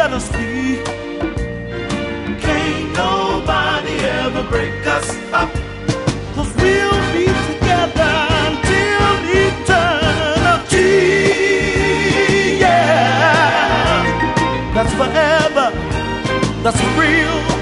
let us be. Can't nobody ever break us up, 'cause we'll be together until eternity. Yeah, that's forever, that's real.